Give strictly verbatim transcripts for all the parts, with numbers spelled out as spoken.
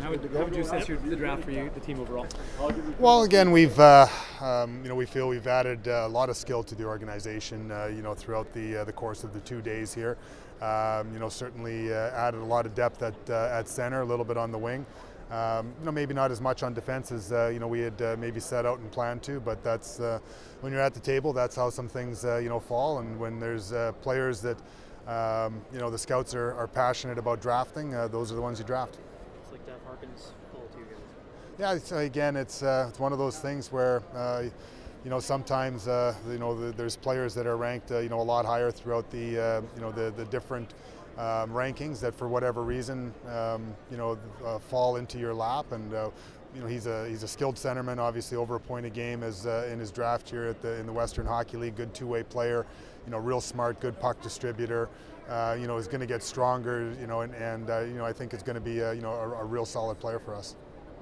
How would, how would you assess your, the draft for you, the team overall? Well, again, we've uh, um, you know we feel we've added a lot of skill to the organization. Uh, you know, throughout the uh, the course of the two days here. Um, you know, certainly uh, added a lot of depth at uh, at center, a little bit on the wing. Um, you know, maybe not as much on defense as uh, you know we had uh, maybe set out and planned to, but that's uh, when you're at the table, that's how some things uh, you know fall. And when there's uh, players that um, you know the scouts are, are passionate about drafting, uh, those are the ones you draft. It's like Dave Harkins call to you guys. Yeah, it's, again, it's uh, it's one of those things where uh, you know sometimes uh, you know the, there's players that are ranked uh, you know a lot higher throughout the uh, you know the the different. Um, rankings that for whatever reason um, you know uh, fall into your lap, and uh, you know he's a he's a skilled centerman, obviously over a point a game as uh, in his draft here at the in the Western Hockey League. Good two-way player, you know, real smart, good puck distributor. Uh, you know, is going to get stronger. You know, and, and uh, you know I think it's going to be a, you know a, a real solid player for us.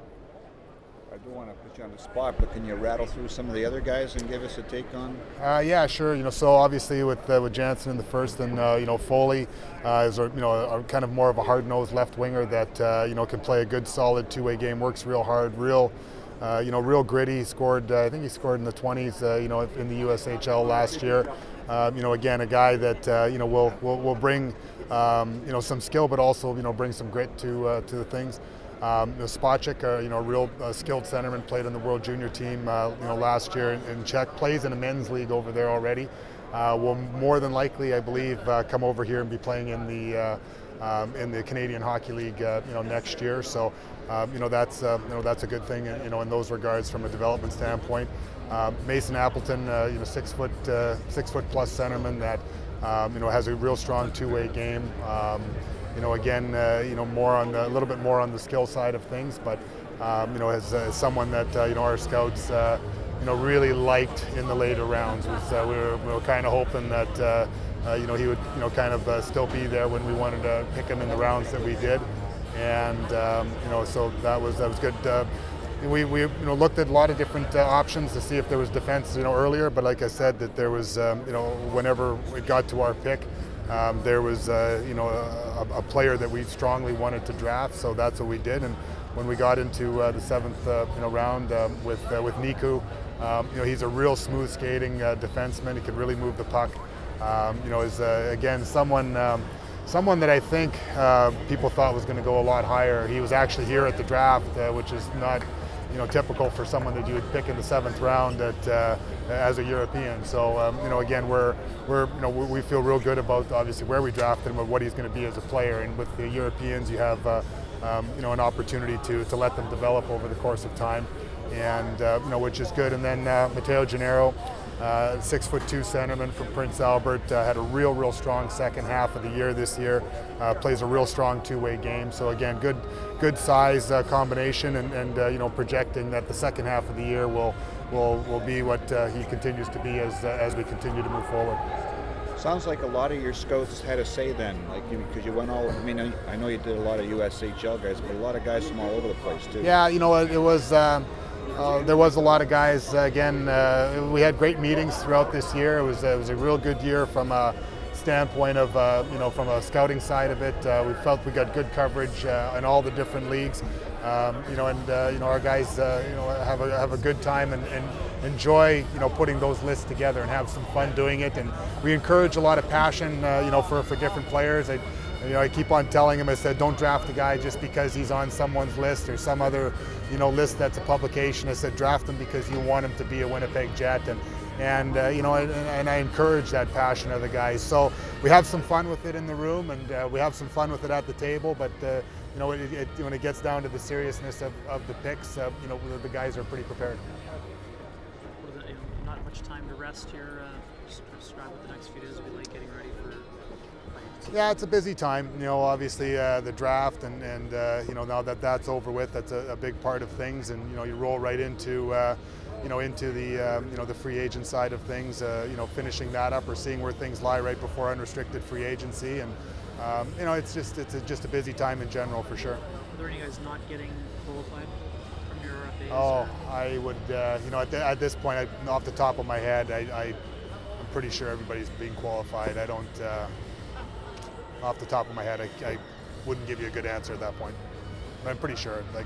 I don't want to put you on the spot, but can you rattle through some of the other guys and give us a take on? Uh, yeah, sure. You know, so obviously with uh, with Jansen in the first, and uh, you know Foley uh, is a, you know a, kind of more of a hard-nosed left winger that uh, you know can play a good, solid two-way game. Works real hard, real uh, you know real gritty. Scored, uh, I think he scored in the twenties. Uh, you know, in the U S H L last year. Um, you know, again, a guy that uh, you know will will will bring um, you know some skill, but also you know bring some grit to uh, to the things. Um, you know, Spacek, uh, you know, real uh, skilled centerman, played on the World Junior team, uh, you know, last year in, in Czech, plays in a men's league over there already. Uh, will more than likely, I believe, uh, come over here and be playing in the uh, um, in the Canadian Hockey League, uh, you know, next year. So, um, you know, that's uh, you know that's a good thing, you know, in those regards from a development standpoint. Um, Mason Appleton, uh, you know, six foot uh, six foot plus centerman that um, you know has a real strong two-way game. Um, You know, again, uh, you know, more on the, a little bit more on the skill side of things, but um, you know, as, uh, someone that uh, you know our scouts, uh, you know, really liked in the later rounds. Was, uh, we were, we were kind of hoping that uh, uh, you know he would, you know, kind of uh, still be there when we wanted to pick him in the rounds that we did, and um, you know, so that was that was good. Uh, we we you know looked at a lot of different uh, options to see if there was defense, you know, earlier, but like I said, that there was, um, you know, whenever it got to our pick. Um, there was, uh, you know, a, a player that we strongly wanted to draft, so that's what we did. And when we got into uh, the seventh, uh, you know, round um, with uh, with Niku, um, you know, he's a real smooth skating uh, defenseman. He can really move the puck. Um, you know, is uh, again someone, um, someone that I think uh, people thought was going to go a lot higher. He was actually here at the draft, uh, which is not, you know, typical for someone that you would pick in the seventh round at, uh, as a European. So, um, you know, again, we're, we're, you know, we feel real good about obviously where we drafted him and what he's going to be as a player. And with the Europeans, you have, uh, um, you know, an opportunity to to let them develop over the course of time, and uh, you know, which is good. And then uh, Matteo Gennaro, uh, six foot two centerman from Prince Albert, uh, had a real, real strong second half of the year this year. Uh, plays a real strong two-way game. So again, good, good size uh, combination, and, and uh, you know, projecting that the second half of the year will will will be what uh, he continues to be as uh, as we continue to move forward. Sounds like a lot of your scouts had a say then, like you, because you went all. I mean, I, I know you did a lot of U S H L guys, but a lot of guys from all over the place too. Yeah, you know, it, it was. Um, Uh, there was a lot of guys. Uh, again, uh, we had great meetings throughout this year. It was uh, it was a real good year from a standpoint of uh, you know from a scouting side of it. Uh, we felt we got good coverage uh, in all the different leagues. Um, you know, and uh, you know our guys uh, you know have a have a good time and, and enjoy you know putting those lists together and have some fun doing it. And we encourage a lot of passion uh, you know for for different players. I, You know, I keep on telling him, I said, don't draft a guy just because he's on someone's list or some other, you know, list that's a publication. I said, draft him because you want him to be a Winnipeg Jet, and and uh, you know, and, and I encourage that passion of the guys. So we have some fun with it in the room, and uh, we have some fun with it at the table. But uh, you know, it, it, when it gets down to the seriousness of, of the picks, uh, you know, the guys are pretty prepared. Well, you know, not much time to rest here. Uh, just describe what the next few days will be like getting ready for. Yeah, it's a busy time. You know, obviously uh, the draft, and and uh, you know now that that's over with, that's a, a big part of things. And you know, you roll right into uh, you know into the um, you know the free agent side of things. Uh, you know, finishing that up or seeing where things lie right before unrestricted free agency. And um, you know, it's just it's a, just a busy time in general for sure. Are there any guys not getting qualified from your base? Oh, I would. Uh, you know, at, the, at this point, I, off the top of my head, I, I I'm pretty sure everybody's being qualified. I don't. Uh, Off the top of my head, I, I wouldn't give you a good answer at that point. I'm pretty sure. Like,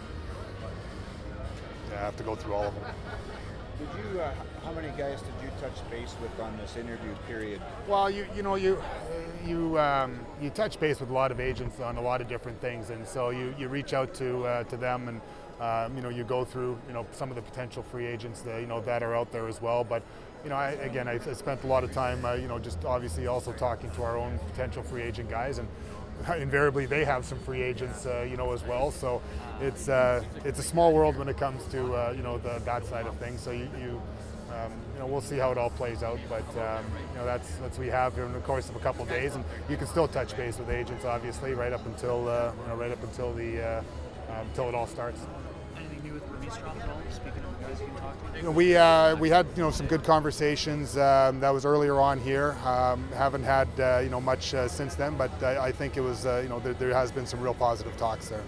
yeah, I have to go through all of them. Did you? Uh, how many guys did you touch base with on this interview period? Well, you you know you you um, you touch base with a lot of agents on a lot of different things, and so you, you reach out to uh, to them, and um, you know you go through you know some of the potential free agents that you know that are out there as well. But you know I, again I, I spent a lot of time uh, you know just obviously also talking to our own potential free agent guys, and invariably they have some free agents uh, you know as well. So it's uh, it's a small world when it comes to uh, you know the, that side of things. So you. you Um, you know, we'll see how it all plays out, but um, you know, that's that's what we have here in the course of a couple of days, and you can still touch base with agents, obviously, right up until uh, you know, right up until the uh, uh, until it all starts. Anything new with Burmistrov at all? Speaking of guys you can talk to. You know, we uh, we had you know some good conversations. Um, that was earlier on here. Um, haven't had uh, you know much uh, since then, but I, I think it was uh, you know there, there has been some real positive talks there.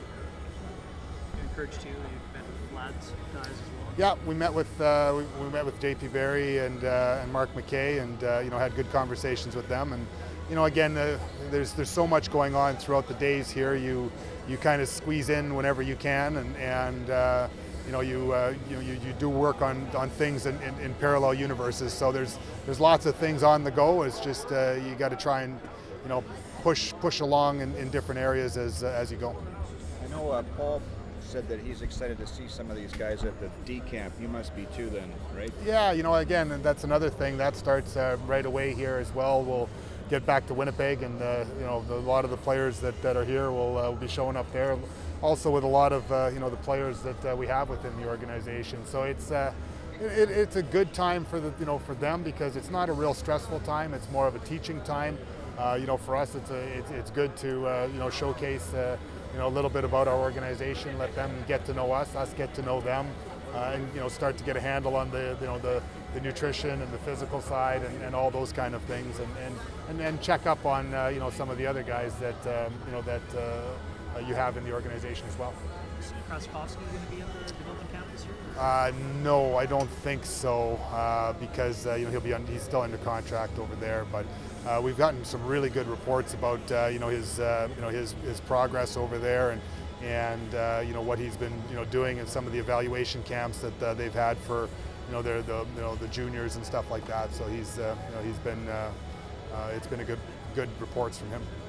Encouraged you. You've met with Vlad's guys as well. Yeah, we met with uh, we, we met with J P Barry and uh, and Mark McKay, and uh, you know had good conversations with them. And you know again, uh, there's there's so much going on throughout the days here. You you kind of squeeze in whenever you can, and and uh, you know you uh, you, you you do work on on things in, in, in parallel universes. So there's there's lots of things on the go. It's just uh, you got to try and you know push push along in, in different areas as uh, as you go. I know uh, Paul said that he's excited to see some of these guys at the D camp. You must be too then, right? Yeah, you know, again, and that's another thing that starts uh, right away here as well. We'll get back to Winnipeg, and uh, you know, the, a lot of the players that, that are here will, uh, will be showing up there. Also, with a lot of uh, you know the players that uh, we have within the organization. So it's uh, it, it's a good time for the you know for them, because it's not a real stressful time. It's more of a teaching time. Uh, you know, for us, it's a it's, it's good to uh, you know showcase. Uh, You know, a little bit about our organization, let them get to know us, us get to know them, uh, and you know, start to get a handle on the you know the, the nutrition and the physical side and, and all those kind of things, and and, and then check up on uh, you know some of the other guys that um, you know that uh, you have in the organization as well. Is Kraskovsky going to be at the development camp this year? Uh, no, I don't think so, uh, because uh, you know he'll be un- he's still under contract over there. But uh, we've gotten some really good reports about uh, you know his uh, you know his his progress over there, and and uh, you know what he's been you know doing in some of the evaluation camps that uh, they've had for you know their the you know the juniors and stuff like that. So he's uh, you know he's been uh, uh, it's been a good good reports from him.